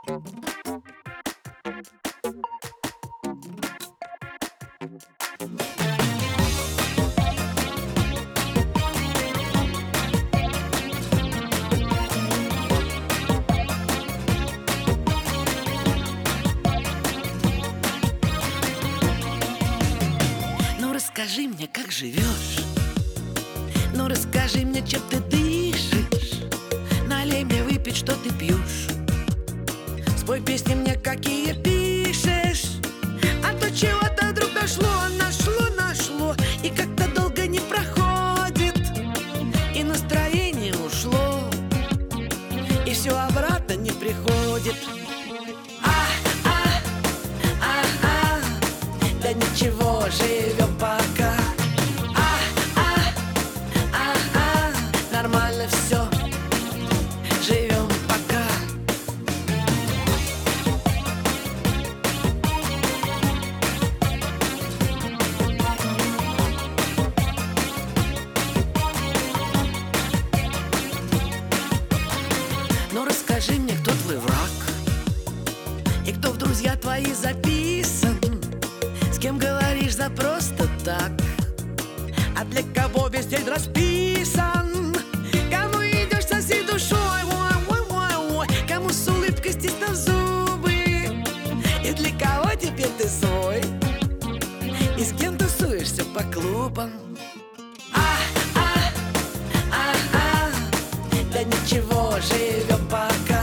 Ну расскажи мне, как живешь. Ну расскажи мне, чем ты дышишь. Налей мне выпить, что ты пьешь. Спой песни мне, какие пишешь. А то чего-то вдруг нашло. И как-то долго не проходит. И настроение ушло. И все обратно не приходит. Да ничего, живем пока. Нормально все, живем пока. Ну расскажи мне, кто твой враг и кто в друзья твои записан. С кем говоришь за просто так, а для кого весь день расписан. Кому идешь со всей душой, ой, кому с улыбкой стиснув зубы. И для кого теперь ты свой, и с кем тусуешься по клубам. Да ничего, живем пока.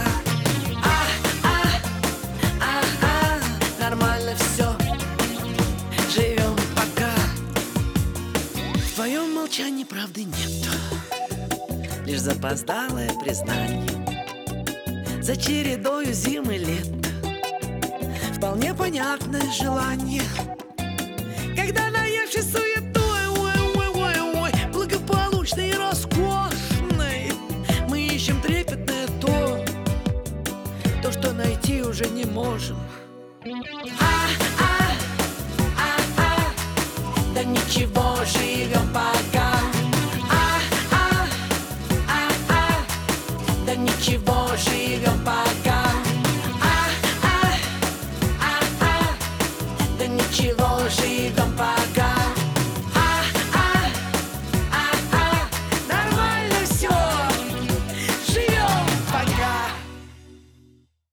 Нормально все, живем пока. В твоем молчании правды нет, лишь запоздалое признание. За чередою зим и лет вполне понятное желание. Когда наевшись суетой, ой, благополучной и роскошной, мы ищем трепетное то, что найти уже не можем. Да ничего, живем пока.